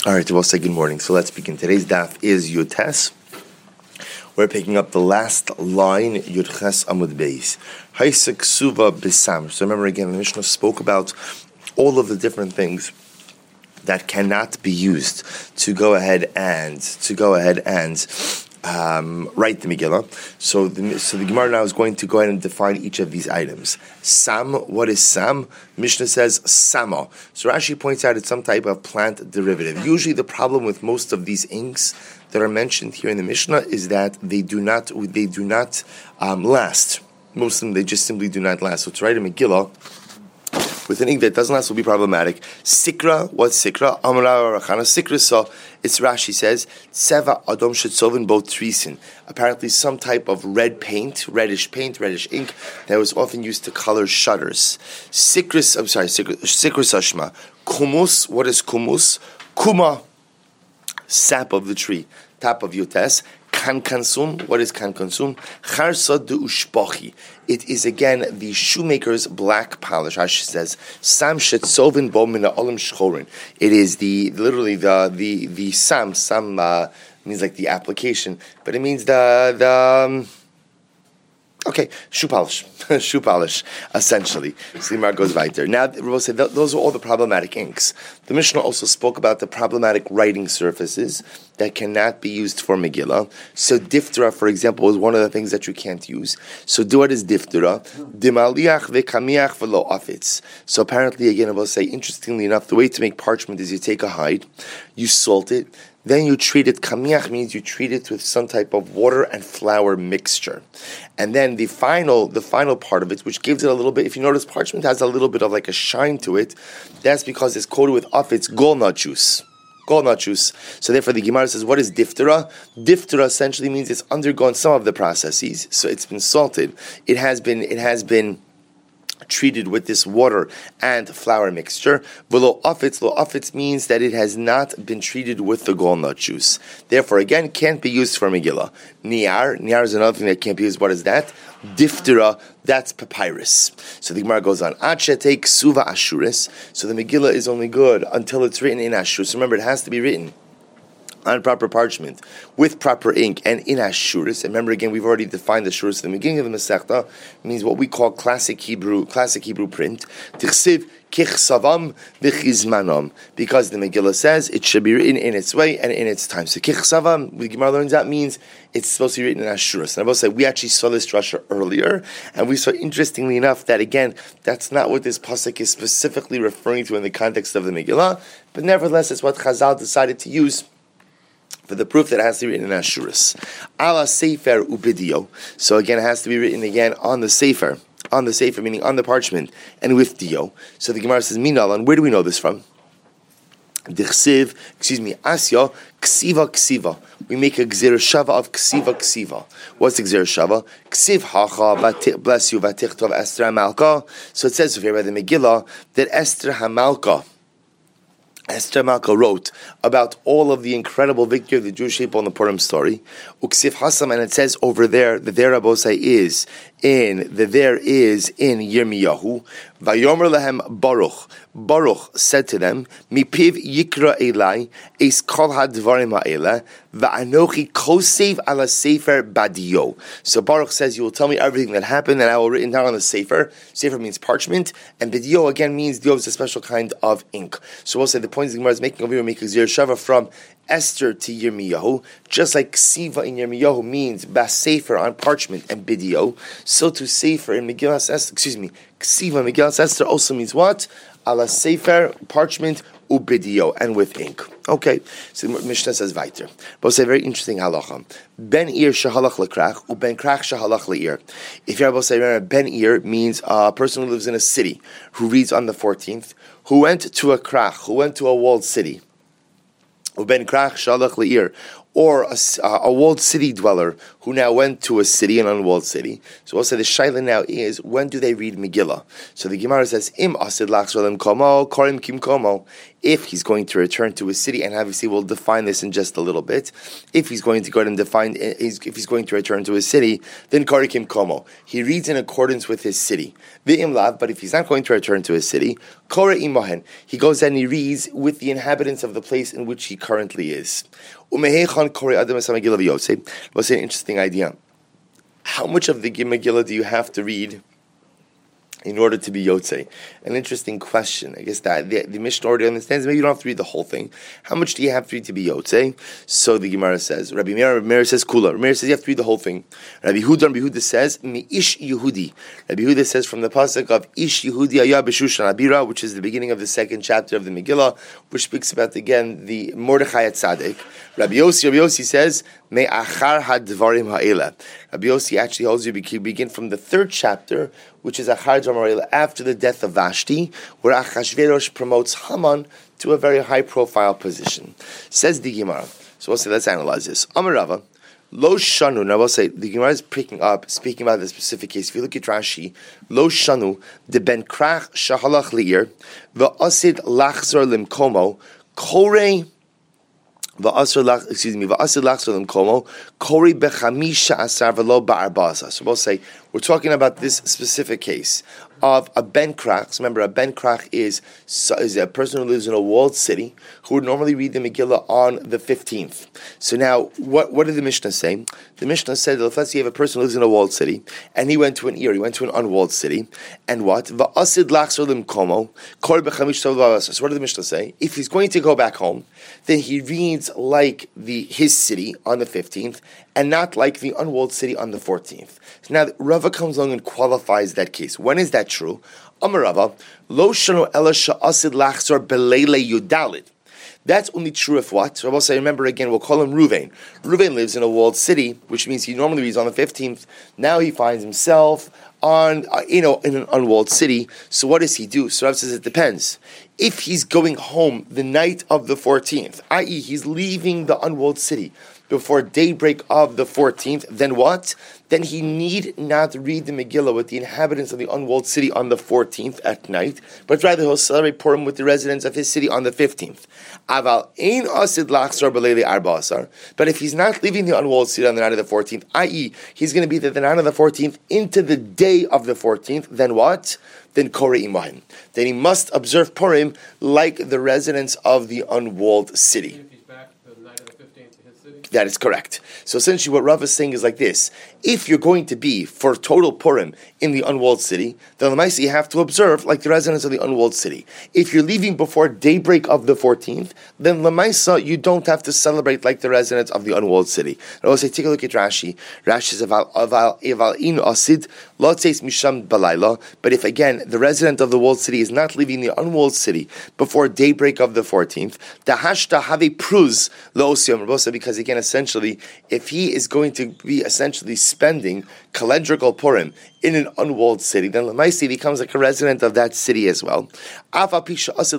All right, we'll say good morning. So let's begin. Today's daf is Yutes. We're picking up the last line, Yudches Amud Beis. Haisek Suva Bisam. So remember again, the Mishnah spoke about all of the different things that cannot be used to go ahead and write the Megillah. So the Gemara now is going to go ahead and define each of these items. Sam, what is Sam? Mishnah says Sama. So Rashi points out it's some type of plant derivative. Usually the problem with most of these inks that are mentioned here in the Mishnah is that they do not last. Most of them, they just simply do not last. So to write a Megillah with an ink that doesn't last will be problematic. Sikra, what's Sikra? Amra Rachana. Sikra, so it's Rashi says, Tseva Adom Shetzovin Bo Trisin. Apparently some type of reddish ink that was often used to color shutters. Sikra Sashma. Kumus, what is Kumus? Kuma, sap of the tree. Tap of Yutes. Kankansum, what is kankansum? Charsad de ushpochi. It is again the shoemaker's black polish. Rashi says, Sam shetzovin bo mina olim shchorin. It is literally the sam means like the application, but it means the shoe polish, essentially. Slimar goes weiter. Now, Rabbi said those are all the problematic inks. The Mishnah also spoke about the problematic writing surfaces that cannot be used for Megillah. So diftera, for example, is one of the things that you can't use. So what is diftera? Dimaliach vekamiach velo afitz. So apparently, again, I will say, interestingly enough, the way to make parchment is you take a hide, you salt it, then you treat it. Kamiach means you treat it with some type of water and flour mixture. And then the final part of it, which gives it a little bit, if you notice, parchment has a little bit of like a shine to it. That's because it's coated with afitz, golnut juice. So therefore the Gemara says, what is diftera? Diftera essentially means it's undergone some of the processes. So it's been salted. It has been treated with this water and flour mixture. But lo afitz means that it has not been treated with the golnut juice. Therefore, again, can't be used for Megillah. Niar is another thing that can't be used. What is that? Diftera, that's papyrus. So the Gemara goes on. Achete ksuva ashuris. So the Megillah is only good until it's written in ashur. So remember, it has to be written on proper parchment, with proper ink, and in ashuris. And remember again, we've already defined the shuris at the beginning of the Masechta. Means what we call classic Hebrew print. Tichsiv kichsavam v'chizmanom, because the Megillah says it should be written in its way and in its time. So kichsavam, the Gemara learns that means it's supposed to be written in ashuris. And I will say we actually saw this drasha earlier, and we saw, interestingly enough, that again that's not what this pasuk is specifically referring to in the context of the Megillah, but nevertheless it's what Chazal decided to use for the proof that it has to be written in Ashuris. Ala Sefer Ubidio. So again, it has to be written again on the Sefer, meaning on the parchment, and with Dio. So the Gemara says, Minalan, where do we know this from? Asya, Ksiva. We make a Gzir Shava of Ksiva. What's the Gzir Shava? Ksiv Hacha, bless you, Vatichtov Esther HaMalka. So it says here by the Megillah that Esther HaMalka wrote about all of the incredible victory of the Jewish people in the Purim story. Uksiv Hasam, and it says over there, the there Rabosai is in Yirmiyahu. Vayomer lehem Baruch. Baruch said to them, Mipiv yikra elai, es kol hadvarim ha'ela, va'anochi kosev ala sefer badio. So Baruch says, you will tell me everything that happened, and I will written down on the sefer. Sefer means parchment, and badio again means dio is a special kind of ink. So we'll say the point the Gemara is making over here, make a zir shava from Esther to Yirmiyahu, just like Ksiva in Yirmiyahu means Basefer on parchment and Bidio, so to Sefer in Megillas Esther, Ksiva in Megillas Esther also means what? Ala Sefer, parchment, ubidio, and with ink. Okay, so Mishnah says weiter. But it's a very interesting halacha. Ben ir shahalach lekrach, uben krach shahalach leir. If you're able to say, remember, ben ir means a person who lives in a city, who reads on the 14th, who went to a krach, who went to a walled city. Uben krach shalach leir, or a walled city dweller who now went to a city, an unwalled city. So we'll say the shaila now is, when do they read Megillah? So the Gemara says, Im asid lachzor komo, korim kim komo. If he's going to return to a city, and obviously we'll define this in just a little bit. If he's going to go ahead and define, if he's going to return to a city, then karikim komo. He reads in accordance with his city. V'im lav, but if he's not going to return to a city, kore imohen. He goes and he reads with the inhabitants of the place in which he currently is. Umehechan kore adam es Megillah v'yotze. What's an interesting idea? How much of the Megillah do you have to read in order to be Yotzei? An interesting question. I guess that the Mishnah already understands. Maybe you don't have to read the whole thing. How much do you have to read to be Yotzei? So the Gemara says, Rabbi Meir says, Kula. Rabbi Meir says, you have to read the whole thing. Rabbi Huda says, Mi Ish Yehudi. Rabbi Huda says from the pasuk of Ish Yehudi Ayah B'Shushan Abira, which is the beginning of the second chapter of the Megillah, which speaks about, again, the Mordechai Tzaddik. Rabbi Yossi says, Me Achar HaDvarim Ha'ela. Rabbi Yossi actually holds you begin from the third chapter, which is Achar Dvarim Ha'ela, after the death of Vashti, where Achashverosh promotes Haman to a very high-profile position. Says the Gemara. So we'll say, let's analyze this. Amar Rava, Lo Shanu. Now we'll say, the Gemara is picking up, speaking about the specific case. If you look at Rashi, Lo Shanu, de Ben Krach Shahalach Li'ir, V'asid Lachzor Limkomo, Korei, so we'll say, we're talking about this specific case of a Ben Krach. Remember, a Ben Krach is a person who lives in a walled city who would normally read the Megillah on the 15th. So now, what did the Mishnah say? The Mishnah said that let's say you have a person who lives in a walled city, and he went to an went to an unwalled city, and what? So what did the Mishnah say? If he's going to go back home, then he reads like his city on the 15th, and not like the unwalled city on the 14th. So now Rava comes along and qualifies that case. When is that true? Amar Rava, lo shano ela sha'asid lachzor beleile yudalid. That's only true if what? So I'll say, remember again, we'll call him Ruvain. Ruvain lives in a walled city, which means he normally reads on the 15th. Now he finds himself on, in an unwalled city. So what does he do? So Rav says it depends. If he's going home the night of the 14th, i.e. he's leaving the unwalled city before daybreak of the 14th, then what? Then he need not read the Megillah with the inhabitants of the unwalled city on the 14th at night, but rather he'll celebrate Purim with the residents of his city on the 15th. Aval ein asid lachzor b'leili arba asar. But if he's not leaving the unwalled city on the night of the 14th, i.e. he's going to be there the night of the 14th into the day of the 14th, then what? Then Kore Imahim. Then he must observe Purim like the residents of the unwalled city. That is correct. So essentially what Rav is saying is like this. If you're going to be for total Purim in the unwalled city, then Lamaisa you have to observe like the residents of the unwalled city. If you're leaving before daybreak of the 14th, then Lamaisa you don't have to celebrate like the residents of the unwalled city. And I'll say, take a look at Rashi. Rashi says, Eval in asid, lo tzeis misham balayla. But if again, the resident of the walled city is not leaving the unwalled city before daybreak of the 14th, the hashta have a pruz lo osiyom rabosa, because again, essentially, if he is going to be essentially spending calendrical Purim in an unwalled city, then Lamaisi becomes like a resident of that city as well. Obviously, the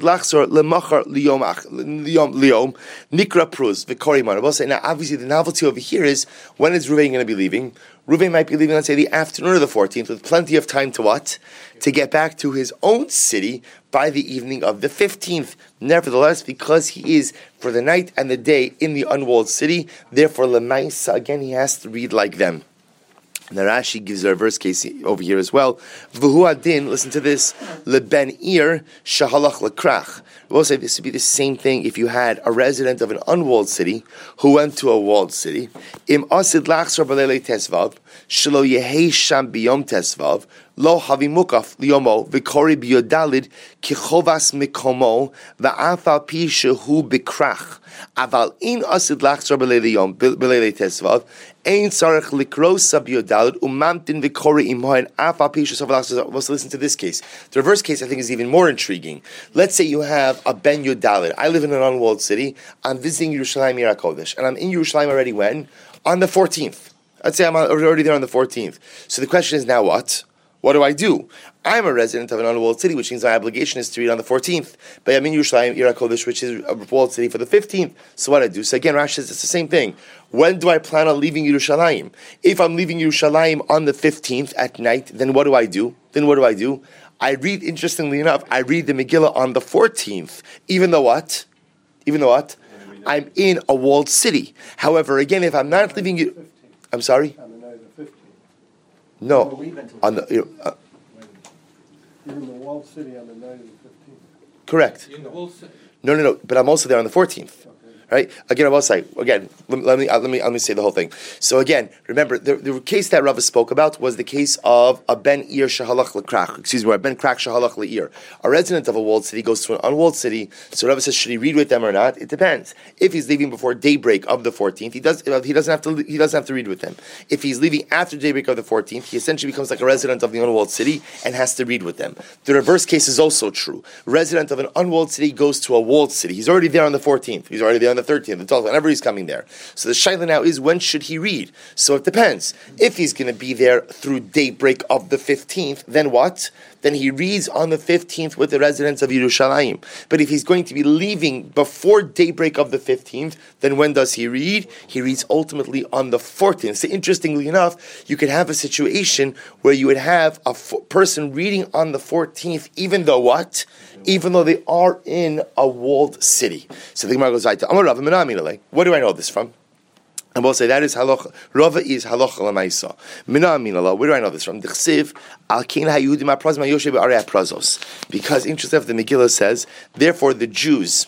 novelty over here is, when is Ruvain going to be leaving? Ruvain might be leaving, let's say, the afternoon of the 14th, with plenty of time to what? To get back to his own city by the evening of the 15th. Nevertheless, because he is for the night and the day in the unwalled city, therefore, Lamaisa, again, he has to read like them. And the Rashi gives a reverse case over here as well. V'hu adin, listen to this, leben ir shahalach lekrach. We'll say this would be the same thing if you had a resident of an unwalled city who went to a walled city. Im asid lachzor b'leilei tesvav, shelo yehei sham biyom tesvav, lo havimukaf liyomo v'kori biyodalid kichovas mikomo v'afal pi shehu b'krach. Aval in asid lachzor b'leilei tesvav, ein sarach likrosa biyodalid umamtin v'kori imohen afal pi shehu b'krach. Let's listen to this case. The reverse case I think is even more intriguing. Let's say you have a Ben Yudalid. I live in an unwalled city. I'm visiting Yerushalayim Yer HaKodesh, and I'm in Yerushalayim already when? On the 14th. I'd say I'm already there on the 14th. So the question is now what? What do I do? I'm a resident of an unwalled city, which means my obligation is to read on the 14th. But I'm in Yerushalayim, Ir HaKodesh, which is a walled city, for the 15th. So what I do? So again, Rashi says it's the same thing. When do I plan on leaving Yerushalayim? If I'm leaving Yerushalayim on the 15th at night, then what do I do? I read, interestingly enough, I read the Megillah on the 14th, even though what? I'm in a walled city. However, again, if I'm not leaving you, I'm sorry? On the night of the 15th. No, on the... You're in the walled city on the night of the 15th. Correct. In the whole city. No, but I'm also there on the 14th. Right? Again, I will say, let me say the whole thing. So again, remember, the case that Rava spoke about was the case of a ben ir shahalach lekrach, a ben krak shahalach leir. A resident of a walled city goes to an unwalled city, so Rava says, should he read with them or not? It depends. If he's leaving before daybreak of the 14th, he doesn't have to read with them. If he's leaving after daybreak of the 14th, he essentially becomes like a resident of the unwalled city and has to read with them. The reverse case is also true. Resident of an unwalled city goes to a walled city. He's already there on the 14th. He's already there on the 13th, the 12th, whenever he's coming there. So the shaila now is, when should he read? So it depends. If he's going to be there through daybreak of the 15th, then what? Then he reads on the 15th with the residents of Yerushalayim. But if he's going to be leaving before daybreak of the 15th, then when does he read? He reads ultimately on the 14th. So interestingly enough, you could have a situation where you would have a person reading on the 14th, even though what? Even though they are in a walled city. So the Gemara goes right to Amar Rava Mina. What do I know this from? And we'll say that is halacha. Rava is halacha l'maisa. Mina aminala. Where do I know this from? D'chsiv al kein hayudim aprazim hayoshe be'arei aprazos. Because interesting, the Megillah says, therefore the Jews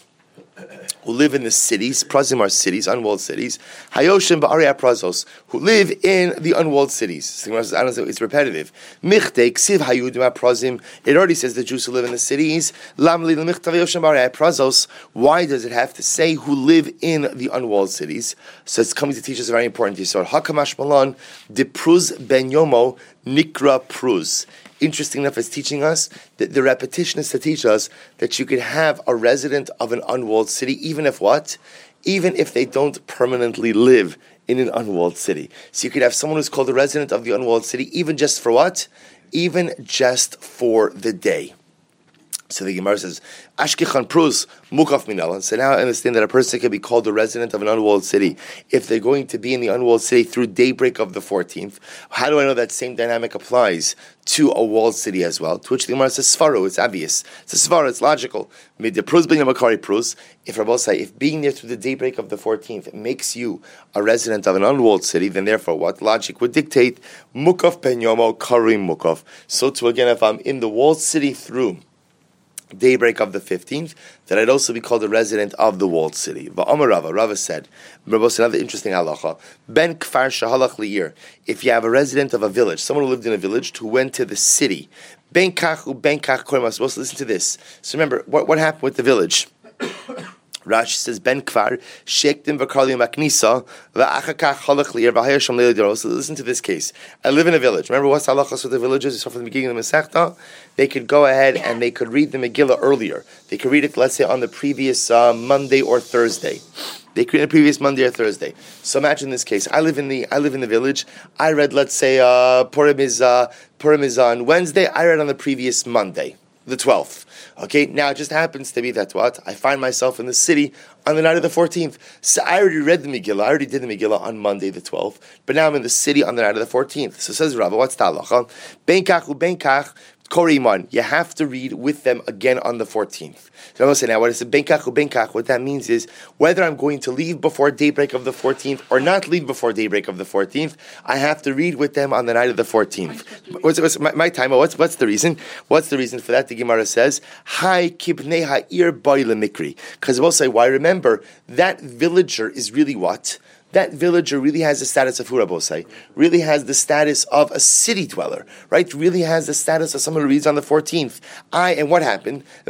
who live in the cities, prazim are cities, unwalled cities, hayoshim ba'arei aprazos, who live in the unwalled cities. It's repetitive. Michte ksiv hayudim aprazim. It already says the Jews who live in the cities. Lam li l'michtav hayoshim ba'arei aprazos. Why does it have to say who live in the unwalled cities? So it's coming to teach us a very important yisod. Hakamash malon de pruz ben yomo nikra pruz. Interesting enough, it's teaching us that the repetition is to teach us that you could have a resident of an unwalled city, even if what? Even if they don't permanently live in an unwalled city. So you could have someone who's called a resident of the unwalled city, even just for what? Even just for the day. So the Gemara says, Ashkechan prus mukaf minala. So now I understand that a person can be called a resident of an unwalled city if they're going to be in the unwalled city through daybreak of the 14th. How do I know that same dynamic applies to a walled city as well? To which the Gemara says, Svaro, it's obvious. It's a Svaro, it's logical. If Rabbi say, if being there through the daybreak of the 14th makes you a resident of an unwalled city, then therefore what logic would dictate? Mukaf ben yomo karim mukaf. So too again, if I'm in the walled city through daybreak of the 15th, that I'd also be called a resident of the walled city. Rava said, another interesting halacha, ben kfar shahalach li'ir, if you have a resident of a village, someone who lived in a village who went to the city, ben kach korim, I'm supposed to listen to this. So remember, what happened with the village? Rashi says, Ben Kvar, Shektim V'Karli Maknisa, V'Achakach Halach Li'er V'Hayasham Le'Lidiro. So listen to this case. I live in a village. Remember what's halachas with the villages? You saw from the beginning of the Masechta. They could go ahead and they could read the Megillah earlier. They could read it, let's say, on the previous Monday or Thursday. They could read it previous Monday or Thursday. So imagine this case. I live in the village. I read, let's say, Purim is on Wednesday. I read on the previous Monday, the 12th. Okay, now it just happens to be that what? I find myself in the city on the night of the 14th. So I already read the Megillah. I already did the Megillah on Monday the 12th. But now I'm in the city on the night of the 14th. So says Rava, what's the halacha? Ben kach u'ben koriman. You have to read with them again on the 14th. So I'm going to say now, what is ben kach? What that means is, whether I'm going to leave before daybreak of the 14th or not leave before daybreak of the 14th, I have to read with them on the night of the 14th. What's my time? What's the reason? What's the reason for that? The Gemara says, Hai kibnei ha'ir bari lemikri. Because we'll say, why? Remember, that villager is really what? That villager really has the status of Hurabosai, really has the status of a city dweller, right? Really has the status of someone who reads on the 14th. And what happened? And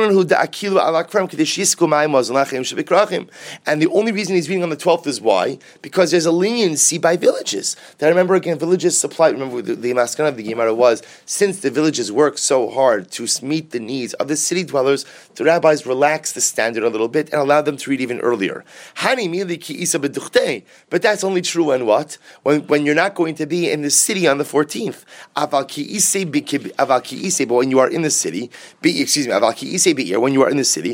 the only reason he's reading on the 12th is why? Because there's a leniency by villages. That I remember again, villages supply, remember the maskana of the Gemara was, since the villages work so hard to meet the needs of the city dwellers, the rabbis relaxed the standard a little bit and allowed them to read even earlier. okay. But that's only true when what? When you're not going to be in the city on the 14th. But when you are in the city, when you are in the city,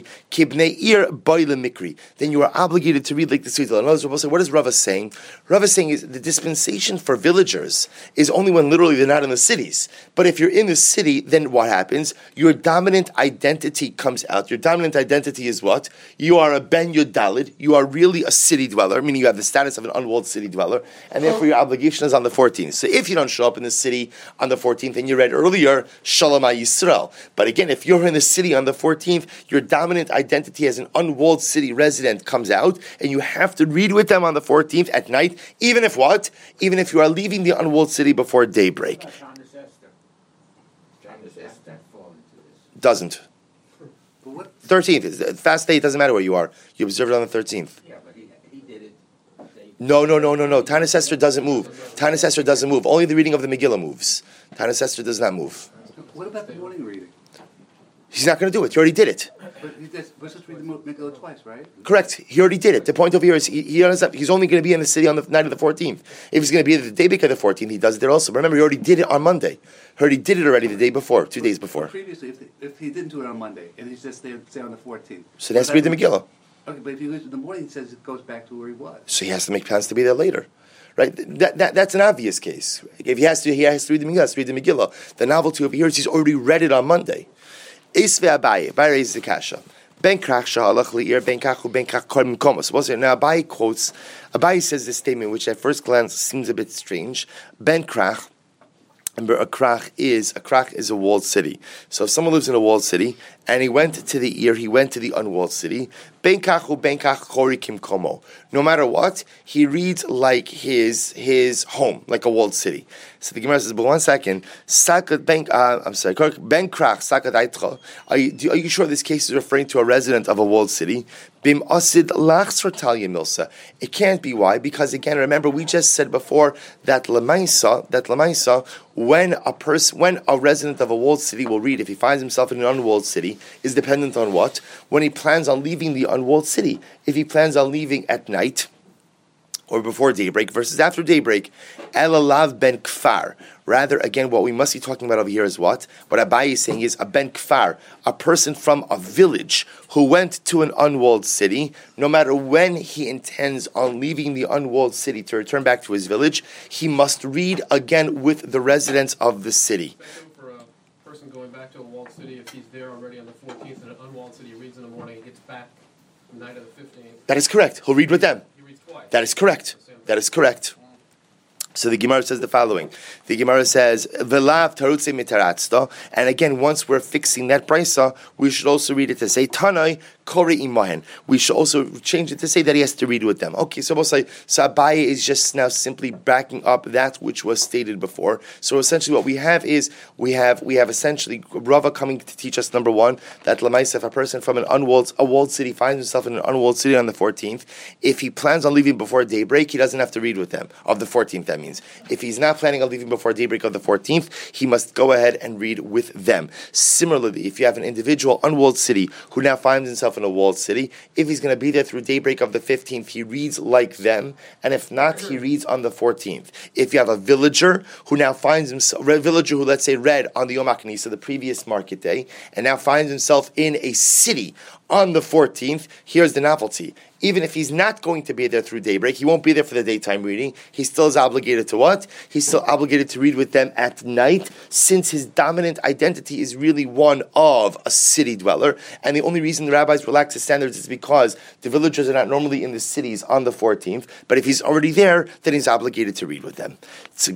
then you are obligated to read like the Sweet. What is Rava saying? Rava is saying is the dispensation for villagers is only when literally they're not in the cities. But if you're in the city, then what happens? Your dominant identity comes out. Your dominant identity is what? You are a Ben Yudalid. You are really a city dweller, meaning you have the status of an unwalled city dweller, and therefore your obligation is on the 14th. So if you don't show up in the city on the 14th, and you read earlier, Shalom Yisrael. But again, if you're in the city on the 14th, your dominant identity as an unwalled city resident comes out, and you have to read with them on the 14th at night, even if what? Even if you are leaving the unwalled city before daybreak. Doesn't. 13th is the fast day. It doesn't matter where you are. You observe it on the 13th. Yeah, but he did it. No. Tanis Esther doesn't move. Tanis Esther doesn't move. Only the reading of the Megillah moves. Tanis Esther does not move. What about the morning reading? He's not going to do it. He already did it. But we're supposed to read the Megillah twice, right? Correct. He already did it. The point over here is he's only going to be in the city on the night of the 14th. If he's going to be at the day before the 14th, he does it there also. Remember, he already did it on Monday. He already did it already the day before, 2 days before. Previously, if he didn't do it on Monday, and he's just there, say on the 14th. So he has to read the Megillah. Okay, but if he leaves in the morning, it says it goes back to where he was. So he has to make plans to be there later. Right? That's an obvious case. If he has to read the Megillah, he has to read the Megillah. The novelty over here is he's already read it on Monday. Esve Abaye. Abaye raises the kasha. Ben krach shahalach li'ir, ben kachu, ben kach korm komos. Now Abaye quotes, Abaye says this statement, which at first glance seems a bit strange. Ben krach, remember a krach is a walled city. So if someone lives in a walled city, and he went to the unwalled city, ben kachu, ben kach kori kim komo. No matter what, he reads like his home, like a walled city. So the Gemara says, but 1 second, ben krach sakat aitcha. Are you sure this case is referring to a resident of a walled city? Bim asid lachsor talya milsa. It can't be. Why? Because again, remember we just said before that lemaisa, when a resident of a walled city will read, if he finds himself in an unwalled city, is dependent on what? When he plans on leaving the unwalled city. If he plans on leaving at night, or before daybreak versus after daybreak, elalav ben kfar. Rather, again, what we must be talking about over here is what? What Abaye is saying is a ben kfar, a person from a village who went to an unwalled city. No matter when he intends on leaving the unwalled city to return back to his village, he must read again with the residents of the city. For a person going back to a walled city, if he's there already on the 14th in an unwalled city, he reads in the morning, he gets back the night of the 15th. That is correct. He'll read with them. He reads twice. That is correct. That is correct. So the Gemara says the following. The Gemara says, "V'lav tarutze mitaratzta." And again, once we're fixing that brisa, we should also read it to say Tanai Kori Imahen. We should also change it to say that he has to read with them. Okay, so we'll say Abaye is just now simply backing up that which was stated before. So essentially, what we have is we have essentially Rava coming to teach us number one that Lamaisa, if a person from a walled city finds himself in an unwalled city on the 14th, if he plans on leaving before daybreak, he doesn't have to read with them of the 14th. That means if he's not planning on leaving before daybreak of the 14th, he must go ahead and read with them. Similarly, if you have an individual unwalled city who now finds himself in a walled city, if he's going to be there through daybreak of the 15th, he reads like them, and if not, he reads on the 14th. If you have a villager who now finds himself, a villager who, let's say, read on the Yom HaKnisa, the previous market day, and now finds himself in a city on the 14th, here's the novelty. Even if he's not going to be there through daybreak, he won't be there for the daytime reading, he still is obligated to what? He's still obligated to read with them at night, since his dominant identity is really one of a city dweller. And the only reason the rabbis relax the standards is because the villagers are not normally in the cities on the 14th, but if he's already there, then he's obligated to read with them. So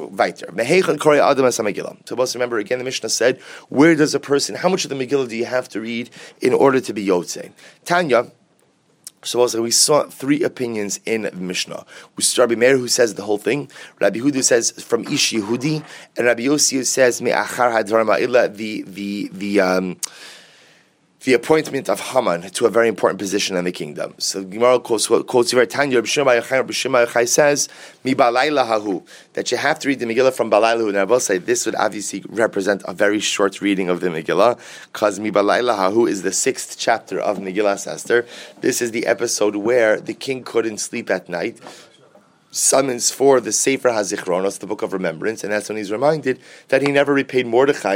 let's remember again, the Mishnah said, where does a person, how much of the Megillah do you have to read in order to be Yotzei? Tanya, so also we saw three opinions in the Mishnah. We saw Rabbi Meir who says the whole thing, Rabbi Huda says from Ish Yehudi, and Rabbi Yossi who says Me'achar Hadvar Ma'ila, the appointment of Haman to a very important position in the kingdom. So Gemara quotes here, Tanya, Rabbi Shimon Bar Yochai says, Mi balayla hahu, that you have to read the Megillah from balayla. And I will say this would obviously represent a very short reading of the Megillah, because Mi balayla hahu is the 6th chapter of Megillah Esther. This is the episode where the king couldn't sleep at night, summons for the Sefer HaZichronos, the Book of Remembrance, and that's when he's reminded that he never repaid Mordechai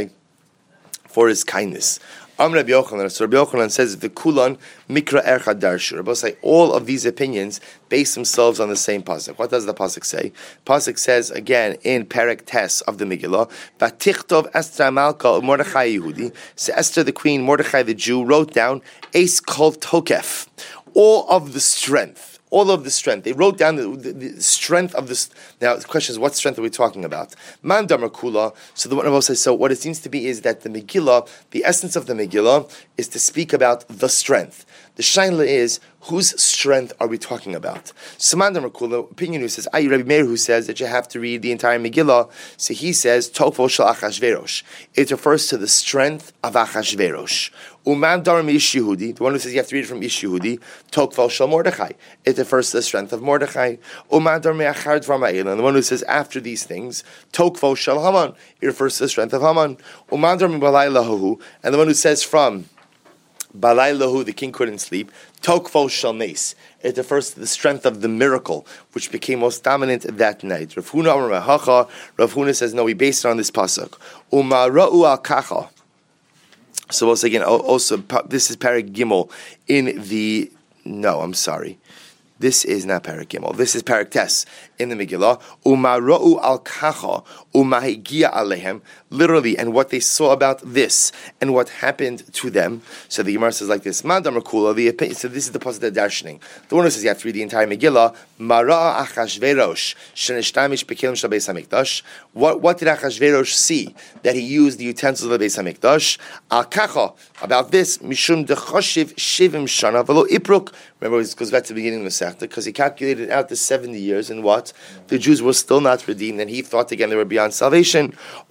for his kindness. Rabbi Yochanan says the Kulan Mikra Ercha Darshu. Rabbi say all of these opinions base themselves on the same pasuk. What does the pasuk say? Pasuk says again in Perek Tes of the Megillah, Vatichtov Esther Malka Mordechai Yehudi. So Esther the queen, Mordechai the Jew, wrote down Eis Kol Tokef, all of the strength. All of the strength. They wrote down the strength of this. Now, the question is, what strength are we talking about? Mandamar Kula. So the one of us says, so what it seems to be is that the Megillah, the essence of the Megillah, is to speak about the strength. The shaila is, whose strength are we talking about? So Mandamar Kula, opinion who says, Rabbi Meir, who says that you have to read the entire Megillah, so he says, Tokvo shel Achashverosh. It refers to the strength of Achashverosh. Uman Darim Ish Yehudi, the one who says you have to read it from Ish Yehudi, Tokval Shal Mordechai. It refers to the strength of Mordechai. Uman Darim Achar Dvar Ma'ila, and the one who says after these things, Tokval Shal Haman. It refers to the strength of Haman. Uman Darim Balai Lahu, and the one who says from Balai Lahu, the king couldn't sleep, Tokval Shal Nes. It refers to the strength of the miracle, which became most dominant that night. Rav Huna says, no, we based it on this pasuk. Umara'u al kacha. So once again, also this is Perek Gimel in the. No, I'm sorry. This is not Perek Gimel. This is Perek Tes in the Megillah. Umara'u al kacha umahigia alehem. Literally, and what they saw about this and what happened to them. So the Gemara says like this: Mandam Rakula. The opinion. So this is the pasuk that darshaning. The one who says you have to read the entire Megillah. Mara Achashverosh shenishtamish bekelim shel Beis Hamikdash. What did Achashverosh see that he used the utensils of the Beis Hamikdash? Al kacha, about this mishum dechoshiv shivim shana v'lo ipruk. Remember, it goes back to the beginning of the Sechta, because he calculated out the 70 years and what the Jews were still not redeemed, and he thought again they were beyond salvation.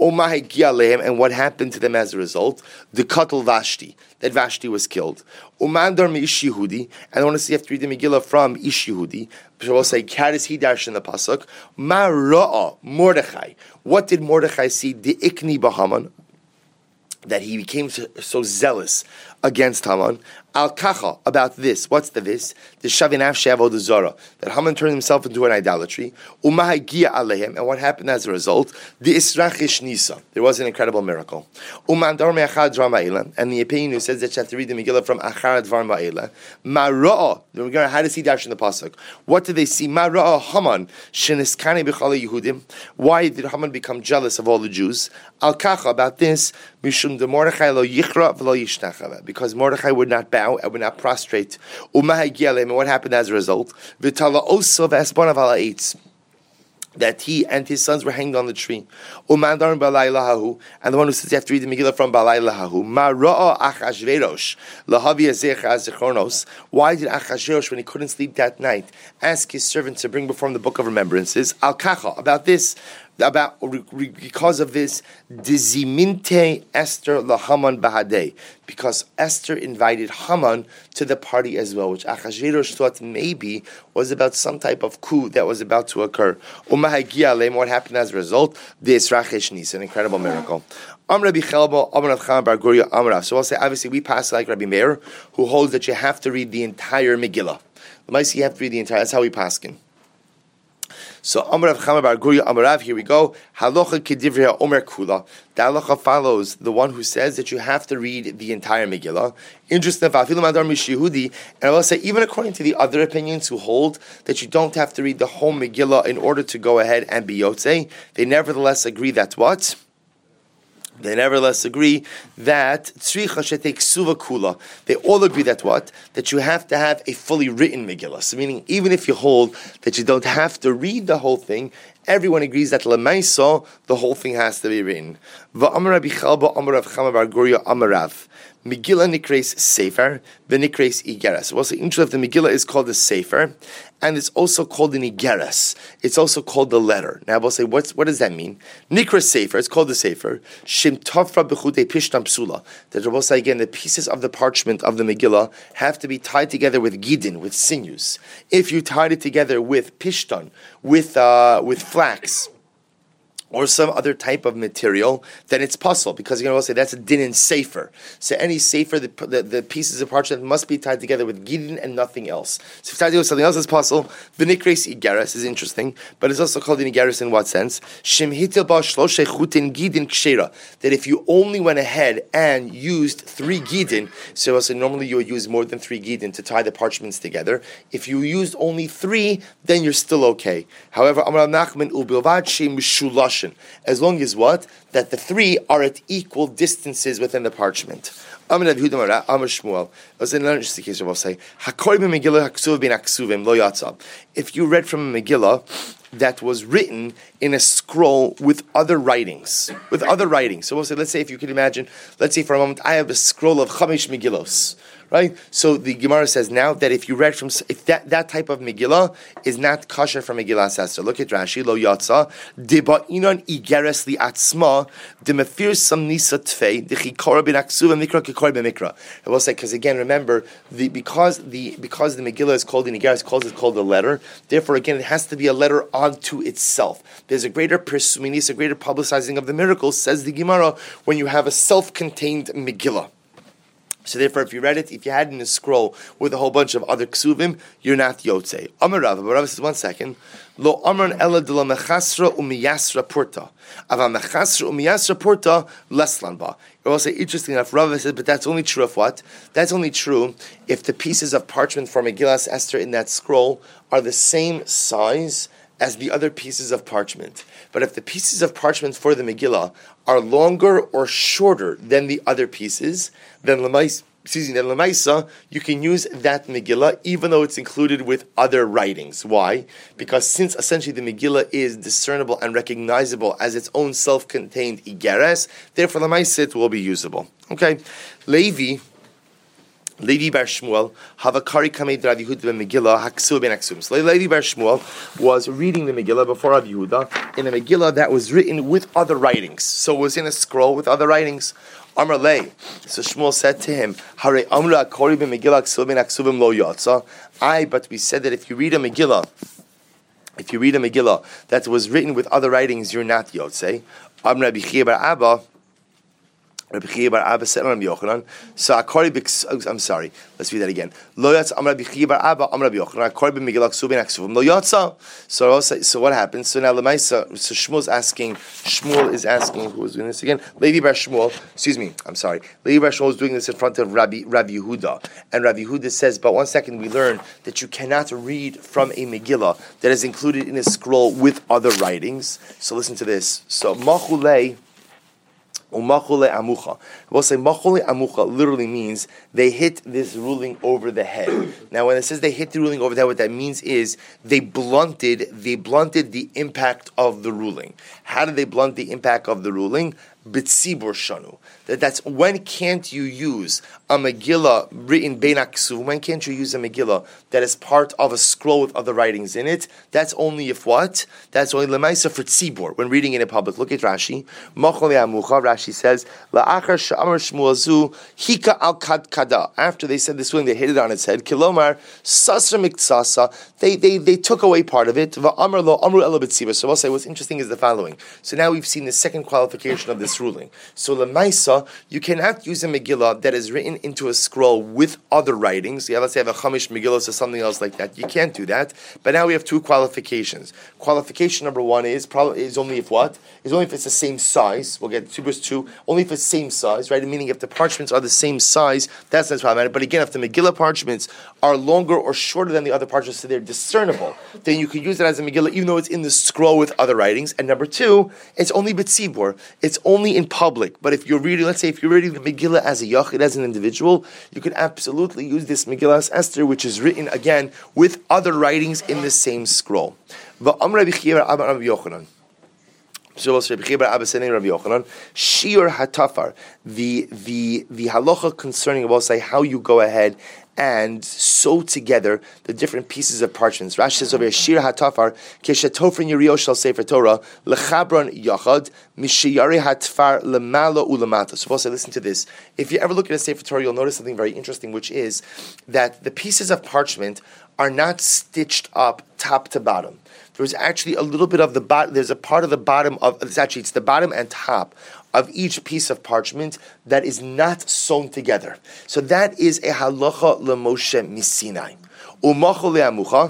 And what happened to them as a result? The Katul Vashti, that Vashti was killed. Umandar mi Ish Yehudi, and I want to see you have to read the Megillah from Ish Yehudi. So we'll say, how does he dash in the pasuk? Ma ra'a Mordechai. What did Mordechai see? The Ikni Bahaman, that he became so zealous against Haman. Al kacha, about this. What's the this? The shavinav she'avod zara, that Haman turned himself into an idolatry. Umahagia alehem, and what happened as a result? The israchish nisa. There was an incredible miracle. Umandar me'achad dvar ma'ila, and the opinion who says that you have to read the Megillah from achar dvar ma'ila. Ma'ra'a. How does he dash in the pasuk? What did they see? Ma'ra'a Haman sheniskane b'chala Yehudim. Why did Haman become jealous of all the Jews? Al kacha, about this. Mishum de Mordechai lo yichra v'lo yishtachava, because Mordechai would not bow and would not prostrate. And what happened as a result? That he and his sons were hanged on the tree. And the one who says you have to read the Megillah from Balai Lahahu. Why did Achashverosh, when he couldn't sleep that night, ask his servant to bring before him the Book of Remembrances? Al Kacha, about this. Because of this, Diziminte Esther laHaman bahadei, because Esther invited Haman to the party as well, which Achashverosh thought maybe was about some type of coup that was about to occur. What happened as a result? The Israchish Nis, an incredible miracle. So I'll say, obviously, we pass like Rabbi Meir, who holds that you have to read the entire Megillah. You have to read the entire. That's how we paskin. So Amarav Chama Bar Gurya Amarav, here we go. Halacha Kedivriya Omer Kula. The halacha follows the one who says that you have to read the entire Megillah. Interesting, and I will say, even according to the other opinions who hold that you don't have to read the whole Megillah in order to go ahead and be Yotzei, they nevertheless agree that what? They nevertheless agree that tzricha sheteksuva kula. They all agree that what? That you have to have a fully written Megillah. So meaning, even if you hold that you don't have to read the whole thing, everyone agrees that l'maiso, the whole thing has to be written. Va'amar Rabbi Chalba, Amar Rav Chama Bar Gurya, Amarav. Megillah nikres sefer, v'nikres igeres. So also, the interest of the Megillah is called the sefer, and it's also called an igeres. It's also called the letter. Now we'll say, what does that mean? Nikra sefer, it's called the sefer. Shim tafra b'chutei pishtam psula. That we'll say again, the pieces of the parchment of the Megillah have to be tied together with gidin, with sinews. If you tied it together with pishtan, with flax, or some other type of material, then it's possible, because you're going to say that's a din in sefer. So any sefer, the pieces of parchment must be tied together with gidin and nothing else. So if tied together with something else, it's possible. V'nikres igeres is interesting, but it's also called an igeres in what sense? Shim hitil ba shloshe chutin gidin kshera. That if you only went ahead and used 3 gidin, so also normally you would use more than 3 gidin to tie the parchments together. If you used only 3, then you're still okay. However, Amar Nachman ubilvad shem shulash. As long as what? That the 3 are at equal distances within the parchment. Amar Shmuel. It was an interesting case. I'll say, if you read from a Megillah that was written in a scroll with other writings. So we'll say, let's say if you can imagine, let's say for a moment, I have a scroll of Chamesh Megillos. Right? So the Gemara says now that if you read from, if that type of Megillah is not kosher from Megillah Esther. Look at Rashi, lo yatsa, deba'inon igeres li atzma, demafir samnisa tfei, dechikora ben aksuv and mikra kikora ben mikra. I will say, because again, remember, because the Megillah is called an igeres, it's called a letter, therefore again, it has to be a letter onto itself. There's a greater persuminis, a greater publicizing of the miracles, says the Gemara, when you have a self-contained Megillah. So therefore, if you read it, if you had it in a scroll with a whole bunch of other ksuvim, you're not yotzei. Amar Rava, but Rava says, 1 second. Lo amran ela de la mechasra umiyasra porta. Ava mechasra umiyasra porta leslan ba. I will say, interesting enough, Rava says, but that's only true of what? That's only true if the pieces of parchment for Megillas Esther in that scroll are the same size as the other pieces of parchment. But if the pieces of parchment for the Megillah are longer or shorter than the other pieces, then Lamaisa, you can use that Megillah even though it's included with other writings. Why? Because since essentially the Megillah is discernible and recognizable as its own self-contained Igeres, therefore Lamaisa it will be usable. Okay? Levi Bar Shmuel, Havakari Kamed Rav Yehuda ben Megillah, Haksu ben Aksum. So Levi Bar Shmuel was reading the Megillah before Rav Yehuda in a Megillah that was written with other writings. So it was in a scroll with other writings. Amar Lei. So Shmuel said to him, Hare Amra Kori ben Megillah, Haksu ben Aksum lo yatsa. But we said that if you read a Megillah that was written with other writings, you're not yotzei. Amra Bichir Bar Abba. Rabbi Chiya bar Abba said on Rabbi Yochanan. So I'm sorry. Let's read that again. Lo yatsa Amar Rabbi Chiya bar Abba Amar Rabbi Yochanan. Akori b'Megillah ksuvim aksuvim lo yatsa. So what happens? So now Lemaisa. So Shmuel is asking. Who was doing this again? Levi bar Shmuel. Excuse me. I'm sorry. Levi bar Shmuel was doing this in front of Rabbi Yehuda, and Rabbi Yehuda says, but 1 second, we learn that you cannot read from a Megillah that is included in a scroll with other writings. So listen to this. So Machulei. Umachule amucha. We'll say machule amucha literally means they hit this ruling over the head. Now, when it says they hit the ruling over the head, what that means is they blunted the impact of the ruling. How did they blunt the impact of the ruling? B'tzibur shanu. That's when can't you use a Megillah written bein aksuv? When can't you use a Megillah that is part of a scroll with other writings in it? That's only if what? That's only lemaisa for tzibur when reading it in public. Look at Rashi. Machol amucha. Rashi says la'achar sha'amar Shmuel zu hika al kad kada. After they said this ruling, they hit it on its head. Kilomar sasra miktsasa. They took away part of it. Va'amar lo amru elo b'tzibur. So I'll say what's interesting is the following. So now we've seen the second qualification of this ruling. So lemaisa, you cannot use a Megillah that is written into a scroll with other writings. Let's say you have a Chamish Megillah or something else like that. You can't do that. But now we have 2 qualifications. Qualification number 1 is only if what? Is only if it's the same size. We'll get 2 verse 2. Only if it's the same size, right? Meaning if the parchments are the same size, that's not problematic. But again, if the Megillah parchments are longer or shorter than the other parchments, so they're discernible, then you can use it as a Megillah even though it's in the scroll with other writings. And number 2, it's only b'tzibur. It's only in public. But if you're reading, let's say if you're reading the Megillah as a yachid, as an individual, you could absolutely use this Megillah as Esther, which is written again with other writings in the same scroll. Shiur hatafar, the halacha concerning about say how you go ahead and sew together the different pieces of parchments. Rashi says over here, Shir HaTafar, Keshetofrin Yirio Shal Sefer Torah, Lechabron Yachad, Mishiyari HaTfar Lemalo Ulamata. So also listen to this. If you ever look at a Sefer Torah, you'll notice something very interesting, which is that the pieces of parchment are not stitched up top to bottom. There's actually a little bit of the bottom, there's a part of the bottom of, it's the bottom and top of each piece of parchment that is not sewn together. So that is a halacha leMoshe miSinai. Umacho le'amucha.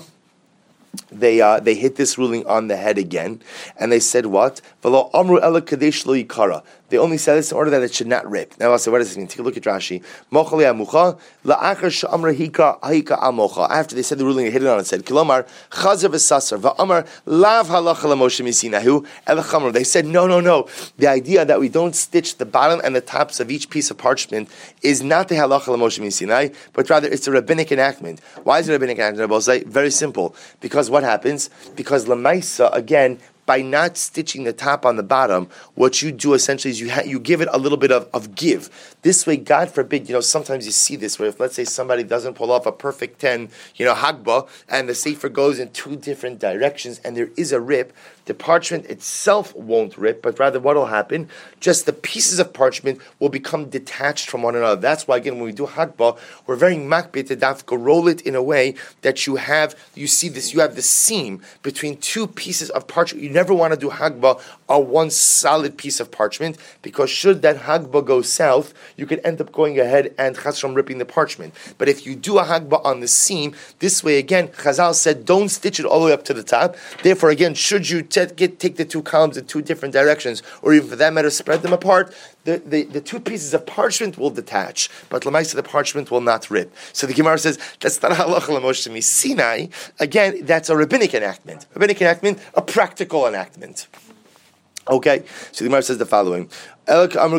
They hit this ruling on the head again, and they said what? V'lo amru ela kadesh lo yikara. They only said this in order that it should not rip. Now I'll say, what does this mean? Take a look at Rashi. Mocha le'amucha la'achar she'amra hika amocha. After they said the ruling, they hit it on and said, Kilomar chazer v'sasar v'amar lav halacha leMoshe miSinahu el chamor. They said, no. The idea that we don't stitch the bottom and the tops of each piece of parchment is not the halacha leMoshe miSinai, but rather it's a rabbinic enactment. Why is it a rabbinic enactment? Very simple. Because what happens? Because lemaisa, again, by not stitching the top on the bottom, what you do essentially is you give it a little bit of give. This way, God forbid, sometimes you see this where if, let's say, somebody doesn't pull off a perfect 10, Hagbah, and the sefer goes in two different directions and there is a rip, the parchment itself won't rip, but rather what will happen? Just the pieces of parchment will become detached from one another. That's why, again, when we do Hagbah, we're very makbid to dafka roll it in a way that you have the seam between two pieces of parchment. You never want to do Hagbah on one solid piece of parchment, because should that Hagbah go south, you could end up going ahead and Chazal ripping the parchment. But if you do a Hagbah on the seam, this way again, Chazal said, don't stitch it all the way up to the top. Therefore, again, should you take the two columns in two different directions, or even for that matter, spread them apart, the two pieces of parchment will detach, but Lamaisa, the parchment will not rip. So the Gemara says, that's not halacha leMoshe miSinai. Again, that's a rabbinic enactment. A practical enactment. Okay, so the Gemara says the following. A little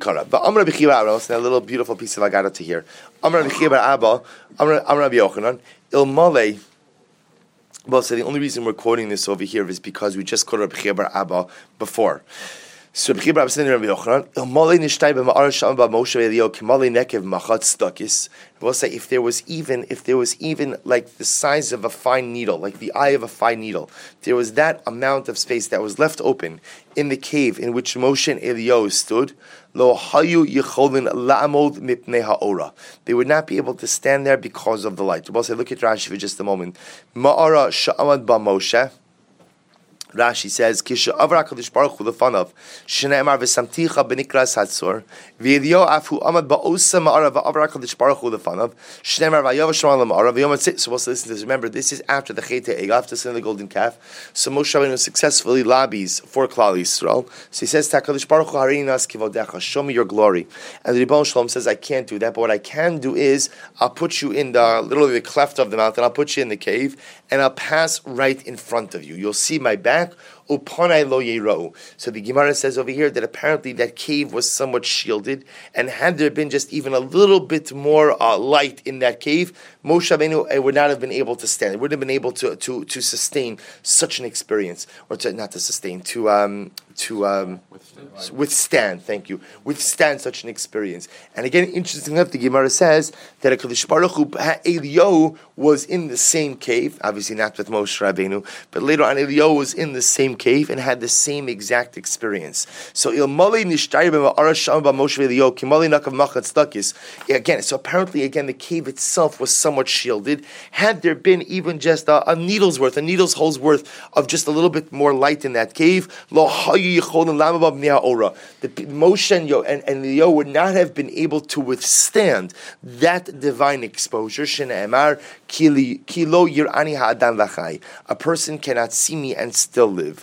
beautiful piece of Agada to hear. Well, so the only reason we're quoting this over here is because we just quoted Rabbi Chia bar Abba before. So Rabbi Chia bar Abba said to Rabbi Yochanan, we'll say if there was even like the size of a fine needle, like the eye of a fine needle, there was that amount of space that was left open in the cave in which Moshe and Eliyahu stood, lo hayu yicholin la'amod mipnei ha'ora. They would not be able to stand there because of the light. We'll say, look at Rashi for just a moment. Ma'ara sha'amad ba Moshe. Rashi says, "Kisha avra Kadosh Baruch Hu lefanav, shneimar v'samticha b'nikras hatzor, v'Eliyahu afu amad ba'osa ma'ara v'avra Kadosh Baruch Hu lefanav, shneimar v'yavashmal ma'ara v'yom tzit." So listen to this. Remember, this is after the Chet HaEgel, after the sin of the golden calf. So Moshe Rabbeinu successfully lobbies for Klal Yisrael. So he says, "Kadosh Baruch Hu harini nas kivodecha, show me your glory." And the Rebbeinu Shalom says, "I can't do that, but what I can do is I'll put you in literally the cleft of the mountain. I'll put you in the cave, and I'll pass right in front of you. You'll see my back." Upanai lo yerau. So the Gemara says over here that apparently that cave was somewhat shielded, and had there been just even a little bit more light in that cave, Moshe Rabbeinu would not have been able to stand. It wouldn't have been able to sustain such an experience, or withstand. Thank you. Withstand such an experience. And again, interesting enough, the Gemara says that HaKadosh Baruch Hu, Eliyahu was in the same cave, obviously not with Moshe Rabbeinu, but later on Eliyahu was in the same cave and had the same exact experience. So again, so apparently again the cave itself was somewhat shielded. Had there been even just a needle's hole's worth of just a little bit more light in that cave, the Moshe and Eliyahu would not have been able to withstand that divine exposure. A person cannot see me and still live.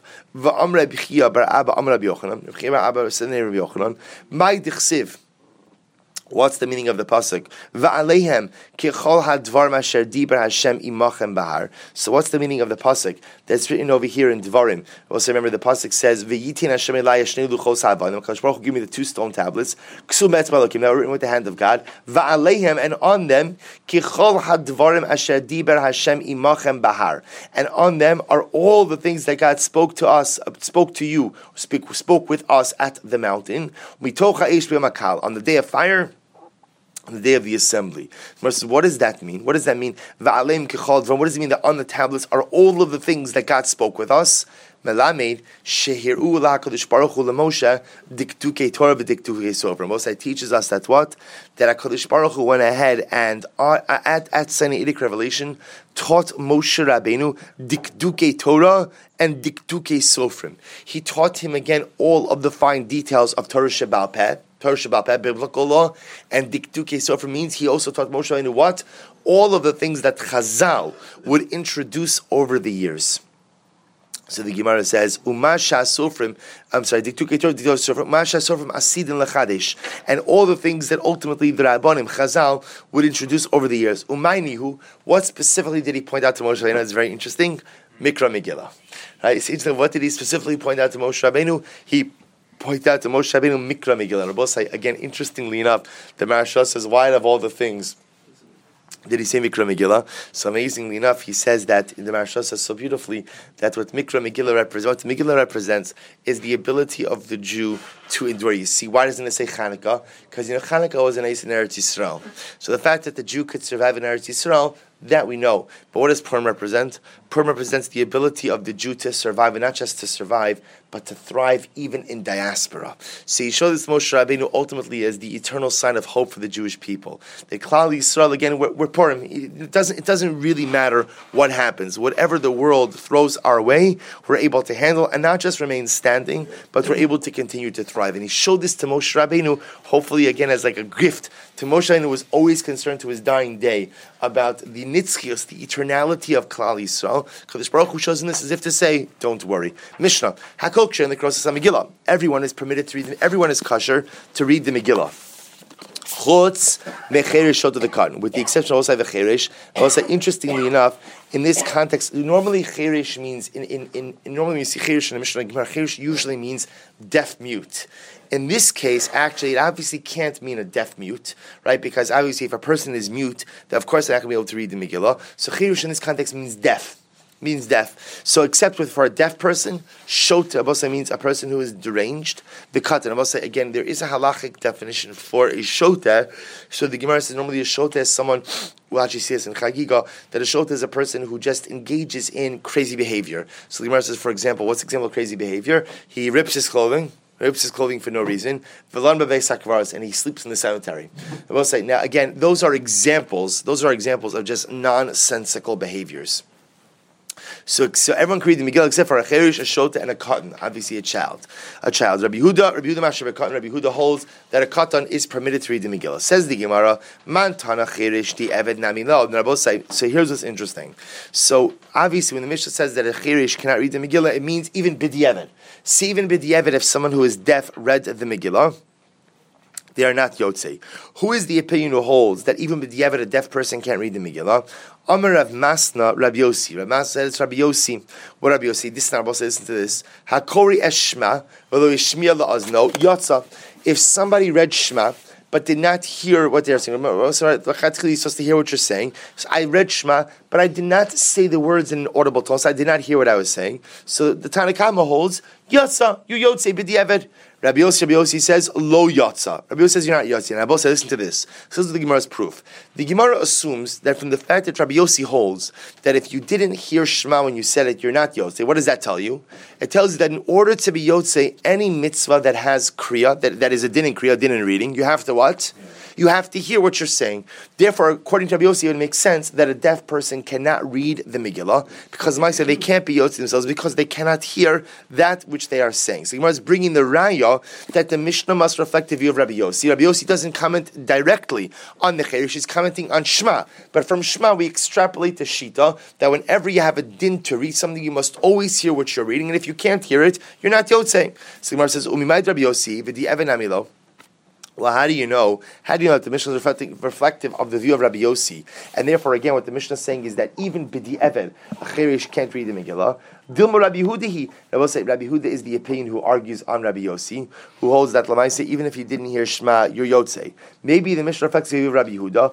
What's the meaning of the pasuk? Va'aleihem kichol hadvar masher diber Hashem imachem bahar. So what's the meaning of the pasuk that's written over here in Dvarim? Also remember the pasuk says V'yitin Hashem elai shnei luchos ha'avanim. HaKadosh Baruch Hu give me the two stone tablets. K'su me'etzma Elokim. They were written with the hand of God. Va'aleihem, and on them kichol hadvarim asher diber Hashem imachem bahar. And on them are all the things that God spoke to us, spoke with us at the mountain. Mitoch ha'esh b'yamakal, on the day of fire. on the day of the assembly. What does that mean? What does that mean? What does it mean that on the tablets are all of the things that God spoke with us? Melamed shehiru la'Hakadosh Baruch Hu leMoshe diktukei Torah v'diktukei Sofer. Moshe teaches us that what? That HaKadosh Baruch Hu went ahead and at Sinaitic revelation taught Moshe Rabbeinu diktukei Torah and diktukei Sofrim. He taught him again all of the fine details of Torah Sheba'al Peh, biblical law, and diktukei Sofer means he also taught Moshe Rabbeinu what? All of the things that Chazal would introduce over the years. So the Gemara says, "Umasha sofrim." I'm sorry, diktukei Torah, sofrim. Umasha sofrim asidin lechadesh, and all the things that ultimately the Rabbanim Chazal would introduce over the years. Umaynihu. What specifically did he point out to Moshe Rabbeinu? It's very interesting. Mikra Megillah. Right? It's interesting. What did he specifically point out to Moshe Rabbeinu? He pointed out to Moshe Rabbeinu Mikra Megillah. And Rabbi say again, interestingly enough, the Maharsha says, "Why of all the things did he say Mikra Megillah?" So amazingly enough, he says that the Maharsha says so beautifully that what Mikra Megillah represents, what Megillah represents, is the ability of the Jew to endure. You see, why doesn't it say Chanukah? Because Chanukah was an ace in Eretz Yisrael. So the fact that the Jew could survive in Eretz Yisrael, that we know. But what does Purim represent? Purim represents the ability of the Jew to survive, and not just to survive, but to thrive even in diaspora. So he showed this to Moshe Rabbeinu ultimately as the eternal sign of hope for the Jewish people. The Klal Yisrael, again, we're Purim. It doesn't really matter what happens. Whatever the world throws our way, we're able to handle, and not just remain standing, but we're able to continue to thrive. And he showed this to Moshe Rabbeinu, hopefully again as like a gift to Moshe Rabbeinu, who was always concerned to his dying day about the nitzchios, the eternality of Klal Yisrael. Kadosh Baruch Hu shows in this as if to say, don't worry. Mishnah, Hakol Ksher in the Krosos HaMegillah. Everyone is permitted to read, everyone is kosher to read the Megillah. Chutz mecheresh shot of the cotton, with the exception of Osai v'cheresh. Also, interestingly enough, in this context, normally cheresh means normally when you see cheresh in the Mishnah Gemara, cheresh usually means deaf mute. In this case, actually, it obviously can't mean a deaf mute, right? Because obviously, if a person is mute, then of course they're not going to be able to read the Megillah. So cheresh in this context means deaf. Means deaf. So except for a deaf person, shota abosa means a person who is deranged. The katan abosa, again, there is a halachic definition for a shota. So the Gemara says normally a shota is someone, we'll actually see this in Chagiga, that a shota is a person who just engages in crazy behavior. So the Gemara says, for example, what's the example of crazy behavior? He rips his clothing for no reason, and he sleeps in the cemetery. I will say, now again, those are examples of just nonsensical behaviors. So everyone can read the Megillah except for a cherish, a shota, and a cotton. Obviously, a child. Rabbi Yehuda Masher cotton. Rabbi Yehuda holds that a cotton is permitted to read the Megillah. Says the Gemara, Man tana cherish di eved nami lo. So here's what's interesting. So obviously, when the Mishnah says that a cherish cannot read the Megillah, it means even b'di'evet. See, even b'di'evet, if someone who is deaf read the Megillah, they are not yotzei. Who is the opinion who holds that even b'di'evet a deaf person can't read the Megillah? Amar Rav Masna, Rabbi Yossi. Rav Masna said it's Rabbi Yossi. What Rabbi Yossi? This is not about to listen to this. Hakori eshma, v'lo yishmiya la'azno, yotza. If somebody read Shema, but did not hear what they're saying. You're supposed to hear what you're saying. So I read Shema, but I did not say the words in an audible tone, so I did not hear what I was saying. So the Tanna Kama holds, Yotza, you Yotzei b'di'evet. Rabbi Yossi says, Lo Yotza. Rabbi Yossi says, you're not Yotzi. And Rabbi Yossi says, listen to this. This is the Gemara's proof. The Gemara assumes that from the fact that Rabbi Yossi holds that if you didn't hear Shema when you said it, you're not Yotzei. What does that tell you? It tells you that in order to be Yotzei, any mitzvah that has Kriya, that is a din in Kriya, din in reading, you have to what? You have to hear what you're saying. Therefore, according to Rabbi Yossi, it would make sense that a deaf person cannot read the Megillah, because Ma'aseh, they can't be Yotzei themselves, because they cannot hear that which they are saying. So Gemara is bringing the Raya that the Mishnah must reflect the view of Rabbi Yossi. Rabbi Yossi doesn't comment directly on the Cheresh, he's commenting on Shema. But from Shema, we extrapolate the Shita, that whenever you have a din to read something, you must always hear what you're reading, and if you can't hear it, you're not Yotzei. So Gemara says, Umimaid Rabbi Yossi, v'di'evet nami lo. Well, how do you know? How do you know that the Mishnah is reflective of the view of Rabbi Yossi? And therefore, again, what the Mishnah is saying is that even b'di'evet, a cheresh can't read the Megillah. Dilma Rabbi Yehuda, I will say Rabbi Yehuda is the opinion who argues on Rabbi Yossi, who holds that Lamaisa, even if you didn't hear Shema, you're Yotzei. Maybe the Mishnah reflects the view of Rabbi Yehuda.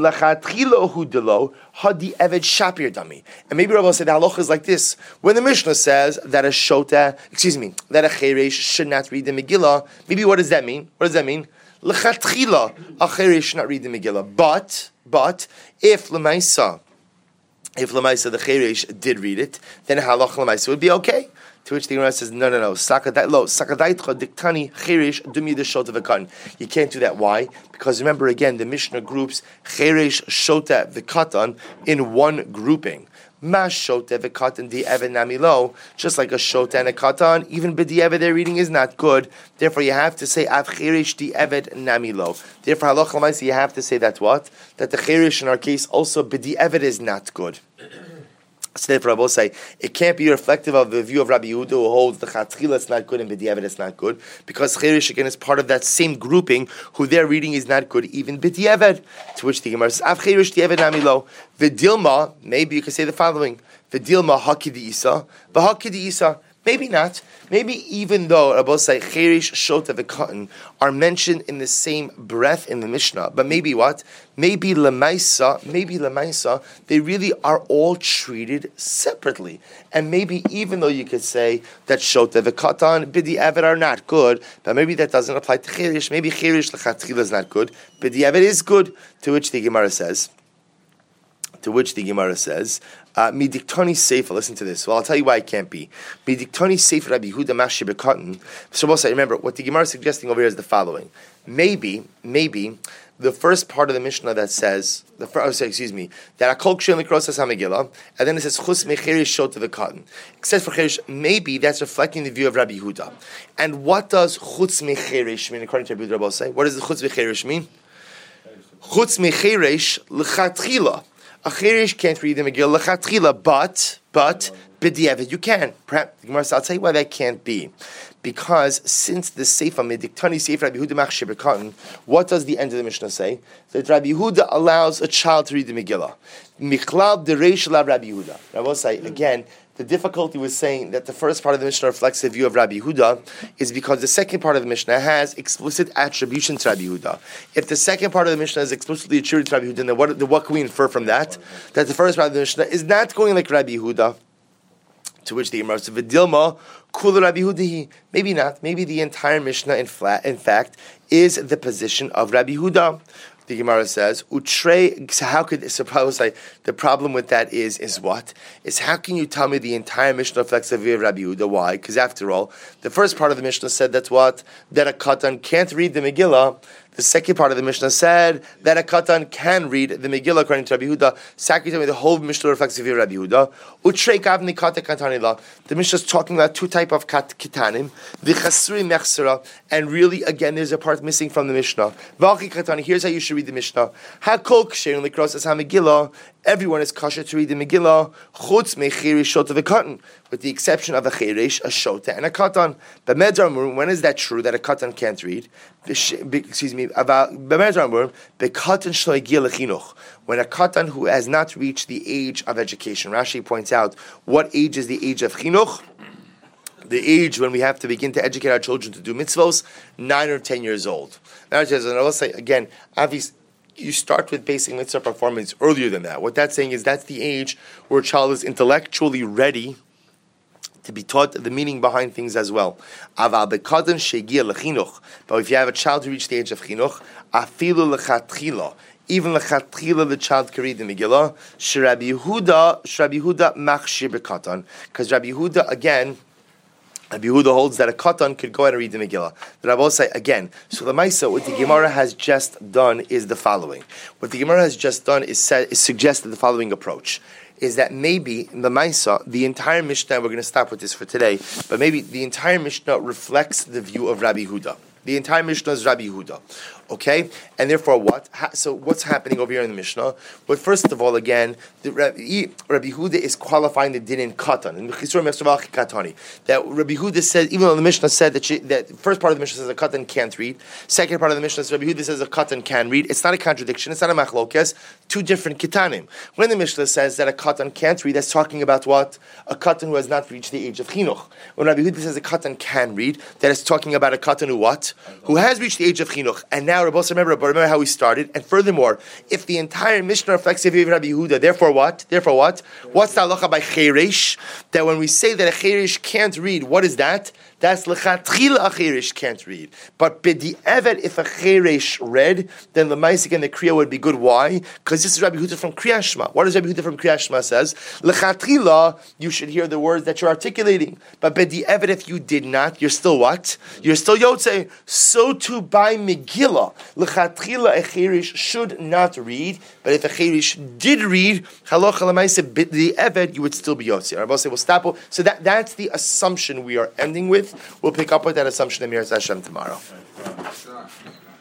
And maybe Rabbi will say the halacha is like this: when the Mishnah says that a shota, that a cheresh should not read the Megillah, maybe what does that mean? What does that mean? L'chatchila, a cheresh should not read the Megillah. But if Lemaisa the cheresh did read it, then halach Lemaisa would be okay. To which the Gemara says, no. Sakadaitcha diktani cheresh dumi the shota v'katan. You can't do that. Why? Because remember again, the Mishnah groups cheresh, shota, v'katan in one grouping. Mas shota v'katan di'evet namilo. Just like a shota and a katan, even b'di'evet their reading is not good. Therefore, you have to say av cheresh di'evet namilo. Therefore, halach l'maisa, you have to say that what? That the cheresh in our case also b'di'evet is not good. So therefore, I will say it can't be reflective of the view of Rabbi Yehuda who holds the chatchila is not good and b'di'evet is not good, because cheresh again is part of that same grouping who their reading is not good even b'di'evet. To which the Gemara says, "Av cheresh di'evet namilo v'dilma." Maybe you can say the following: v'dilma haki di'isa, v'haki di'isa. Maybe not. Maybe even though Rabbi say cheresh, shota, v'katan are mentioned in the same breath in the Mishnah, but maybe what? Maybe lemaisa, they really are all treated separately. And maybe even though you could say that shota, v'katan, b'di'evet are not good, but maybe that doesn't apply to cheresh. Maybe cheresh l'chatchila is not good, b'di'evet is good. To which the Gemara says, Midiktoni Sefer, listen to this. Well, I'll tell you why it can't be. Midiktoni Sefer Rabbi Yehuda Mashi Bekatan. So also remember, what the Gemara is suggesting over here is the following. Maybe, the first part of the Mishnah that says, that Akol Kshen Likros Has HaMegillah, and then it says, Chus Mecherish Shot to the cotton. Except for Cherish, maybe that's reflecting the view of Rabbi Yehuda. And what does Chutz Mecherish mean, according to Rabbi Yehuda say? What does the Chutz Mecherish mean? Chutz Mecherish L'chatchila. A cheresh can't read the Megillah l'chatchila, but b'di'evet you can. Perhaps the Gemara says, I'll tell you why that can't be. Because since the Sefer Mediktani Sefer Rabbi Yehuda Machshir B'katan, what does the end of the Mishnah say? That Rabbi Yehuda allows a child to read the Megillah. Michlal dereish la Rabbi Yehuda. I will say again, the difficulty with saying that the first part of the Mishnah reflects the view of Rabbi Yehuda is because the second part of the Mishnah has explicit attribution to Rabbi Yehuda. If the second part of the Mishnah is explicitly attributed to Rabbi Yehuda, then what can we infer from that? That the first part of the Mishnah is not going like Rabbi Yehuda. To which the Gemara says, "V'dilma kula Rabbi Yehuda." Maybe not. Maybe the entire Mishnah, in fact, is the position of Rabbi Yehuda. The Gemara says, "Utrei." So how could suppose the problem with that is what? Is how can you tell me the entire Mishnah reflects the view of Rabbi Yehuda? Why? Because after all, the first part of the Mishnah said that a katan can't read the Megillah. The second part of the Mishnah said that a katan can read the Megillah according to Rabbi Yehuda. Sakri told me the whole Mishnah reflects the view of Rabbi Yehuda. Utrei kavni kata katanila. The Mishnah is talking about two type of kitanim, the chasri mechsera, and really again there's a part missing from the Mishnah. V'achi katani. Here's how you should read the Mishnah. Hakol ksherin likros as ha-Megillah. Everyone is kosher to read the Megillah. Chutz mecheresh shota v'katan, with the exception of a cheresh, a shota, and a katan. But Medrar, when is that true that a katan can't read? Excuse me. When a katan who has not reached the age of education. Rashi points out, what age is the age of chinuch? The age when we have to begin to educate our children to do mitzvos, 9 or 10 years old. Now, and I will say again, obviously, you start with basic mitzvah performance earlier than that. What that's saying is that's the age where a child is intellectually ready to be taught the meaning behind things as well. But if you have a child who reached the age of chinuch, afilu lechatchila, even lechatchila the child can read the Megillah. Rabbi Yehuda machshir b'katan, because Rabbi Yehuda holds that a katan could go ahead and read the Megillah. But I will say again, so the Maisa, what the Gemara has just done is the following. What the Gemara has just done is suggested the following approach. Is that maybe in the Maisa, the entire Mishnah, we're going to stop with this for today, but maybe the entire Mishnah reflects the view of Rabbi Yehuda. The entire Mishnah is Rabbi Yehuda. Okay? And therefore what? So what's happening over here in the Mishnah? Well, first of all, again, Rabbi Yehuda is qualifying the din in katan. That Rabbi Yehuda says, even though the Mishnah said that first part of the Mishnah says a katan can't read, second part of the Mishnah says Rabbi Yehuda says a katan can read. It's not a contradiction. It's not a machlokes. Two different kitanim. When the Mishnah says that a katan can't read, that's talking about what? A katan who has not reached the age of chinuch. When Rabbi Yehuda says a katan can read, that is talking about a katan who what? Who has reached the age of chinuch. And now remember how we started. And furthermore, if the entire Mishnah reflects the view of Rabbi Yehuda, therefore what? What's the halacha by cheresh? That when we say that a cheresh can't read, what is that? That's lechatchila a chirish can't read. But b'di'evet, if a chirish read, then the Maisik and the Kriya would be good. Why? Because this is Rabbi Huda from Kriyas Shema. What does Rabbi Huda from Kriyas Shema says? Lechatchila, you should hear the words that you're articulating. But b'di'evet, if you did not, you're still what? You're still Yotzei. So too by Megillah. Lechatchila, a chirish should not read. But if a chirish did read, halacha l'maaseh b'di'evet, you would still be Yotzei. Rabbi say, we'll stop. So that's the assumption we are ending with. We'll pick up with that assumption in Miras Hashem tomorrow.